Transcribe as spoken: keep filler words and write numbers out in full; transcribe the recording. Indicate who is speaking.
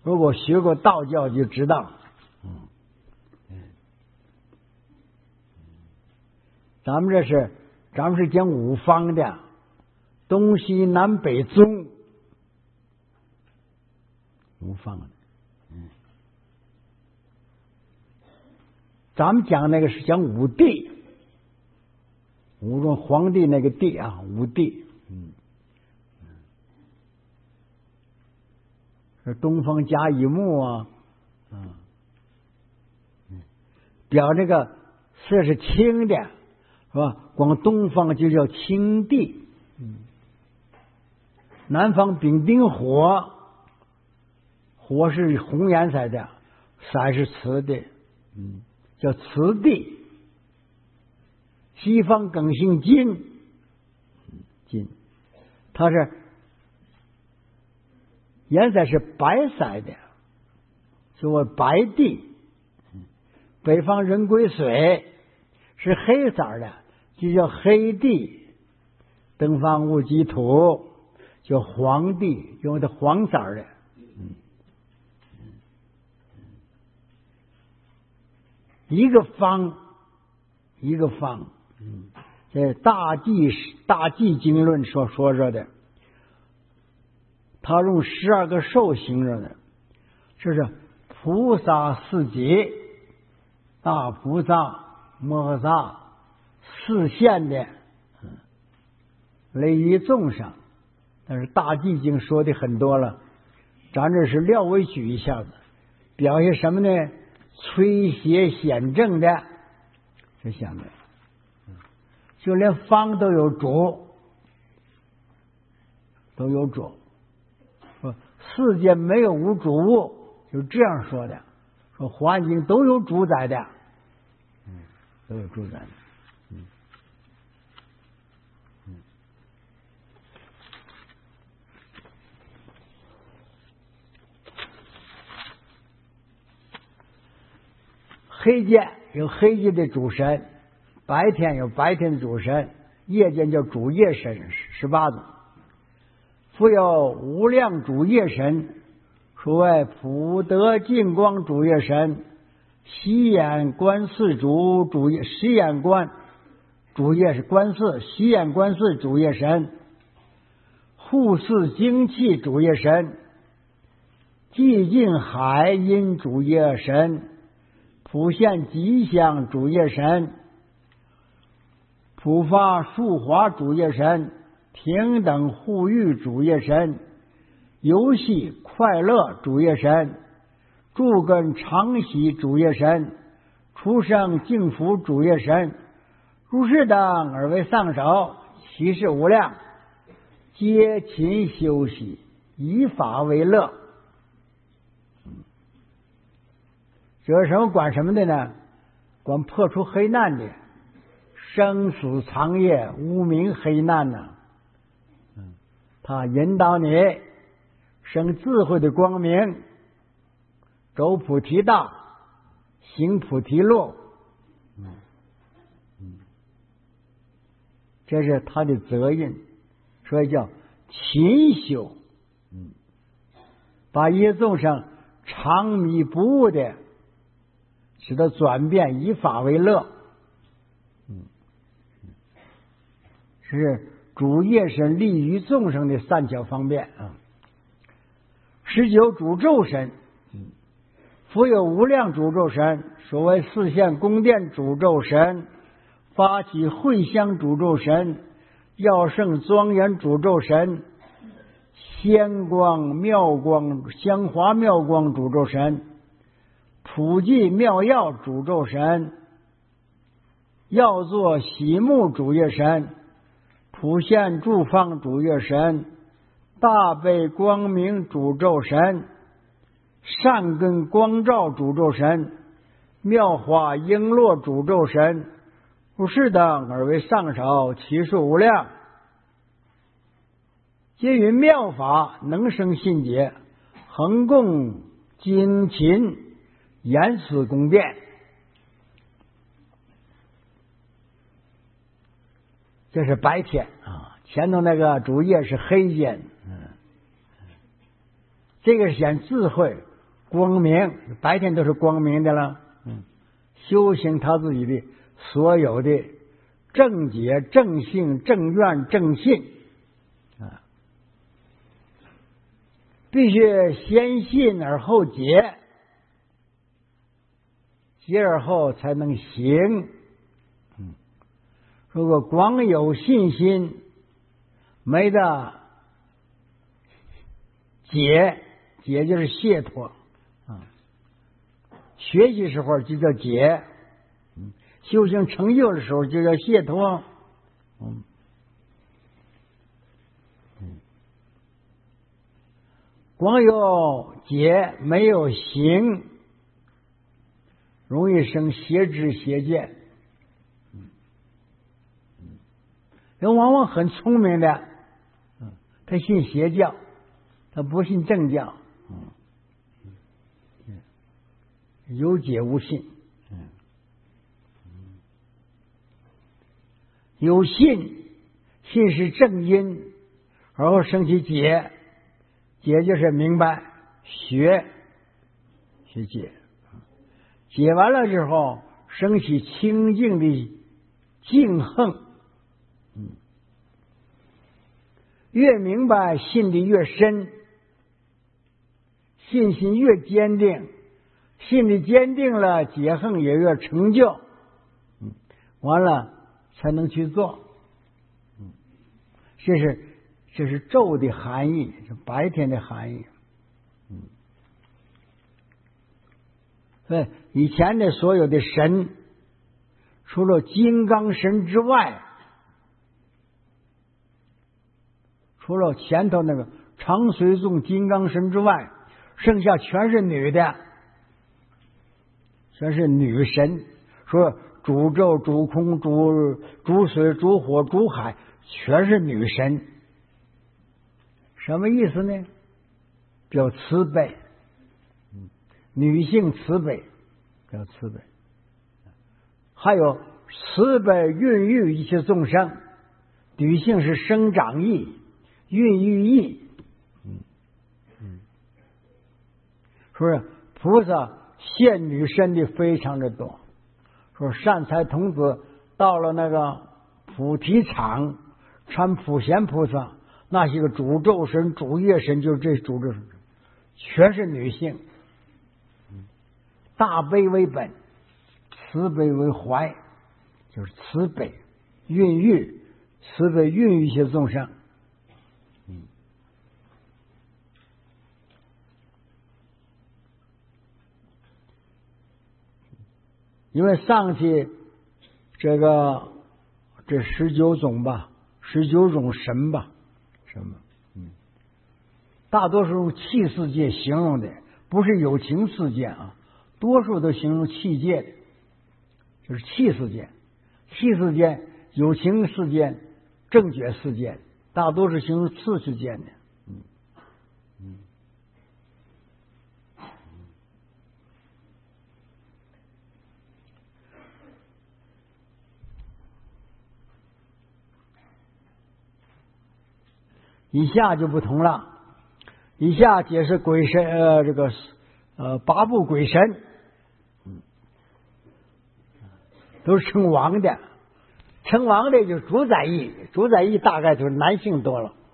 Speaker 1: 如果学过道教就知道，嗯，咱们这是咱们是讲五方的，东西南北宗，五方的，嗯，咱们讲那个是讲五帝，五种皇帝那个帝啊，五帝，嗯，是东方甲乙木啊，嗯，表这个色是青的，是吧？光东方就叫青帝，嗯，南方丙丁火，火是红颜色的，色是瓷的，嗯，叫瓷地。西方庚辛金，金，它是颜色是白色的，所谓白地。北方壬癸水是黑色的，就叫黑地。东方戊己土叫黄地，因为它黄色的。嗯，一个方，一个方。嗯，这大纪大纪经论所说着的，他用十二个兽形容的，就是菩萨四劫，大菩萨、摩萨、四现的，嗯，类于众生。但是大纪经说的很多了，咱这是略微举一下子，表现什么呢？催邪显正的，是下面。就连方都有主，都有主。说世界没有无主物，就这样说的。说环境都有主宰的，嗯，都有主宰的，嗯嗯。黑界有黑界的主神。白天有白天的主神，夜间叫主夜神，十八种。复有无量主夜神，所谓普德净光主夜神、西眼观世主主夜、西眼观主夜是观世、西眼观世主夜神、护世精气主夜神、寂静海音主夜神、普现吉祥主夜神、普发树华主夜神、平等护育主夜神、游戏快乐主夜神、助根常喜主夜神、出生净福主夜神，如是等而为上首，其事无量，皆勤修习，以法为乐。这是什么管什么的呢？管破除黑暗的。生死长夜，无明黑暗呢、啊，嗯，他引导你生智慧的光明，走菩提道，行菩提路，嗯嗯，这是他的责任，所以叫勤修，嗯，把一切众生长迷不悟的，使得转变，以法为乐。是主业神利于众生的善巧方便啊。十九主咒神，复有无量主咒神，所谓四现宫殿主咒神、发起会香主咒神、耀圣庄严主咒神、仙光妙光香华妙光主咒神、普济妙药主咒神、耀作喜目主业神、普现住方主业神、大悲光明主咒神、善根光照主咒神、妙法璎珞主咒神，如是等而为上首，其数无量，皆于妙法能生信解，恒供精勤，严此宫殿。这是白天啊，前头那个主业是黑间，嗯，这个是显智慧， 光明，白天都是光明的了。嗯，修行他自己的所有的正解、正性、正愿、正信啊，必须先信而后解，解而后才能行。嗯，如果光有信心，没得解，解就是解脱啊。学习时候就叫解，嗯，修行成就的时候就叫解脱。嗯嗯，光有解没有行，容易生邪知邪见。嗯嗯，人往往很聪明的，嗯，他信邪教，他不信正教。嗯，有解无信。嗯，有信，信是正因，然后升起解，解就是明白，学学解，解完了之后升起清净的敬恨。嗯，越明白信的越深，信心越坚定，信的坚定了，解恨也越成就。嗯，完了才能去做。嗯，这是这是昼的含义，是白天的含义。嗯，对，以前的所有的神，除了金刚神之外，除了前头那个长随众金刚神之外，剩下全是女的，全是女神。说主咒、主空、主主水、主火、主海，全是女神。什么意思呢？叫慈悲，女性慈悲，叫慈悲。还有慈悲孕育一切众生，女性是生长意，孕育意。嗯嗯，说菩萨现女身的非常的多。说善财童子到了那个菩提场参普贤菩萨，那些个主咒神、主业神，就是这主咒神，全是女性。大悲为本，慈悲为怀，就是慈悲孕育，慈悲孕育一些众生。嗯，因为上去这个这十九种吧，十九种神吧，什么？嗯，大多数用气世界形容的，不是有情世界啊，多数都形容气界的，就是气世界。气世界、有情世界、正觉世界，大多是形容次世界的。嗯嗯。以下就不同了，以下解释鬼神，呃，这个呃八部鬼神，嗯，都是称王的，称王的就主宰意，主宰意大概就是男性多了。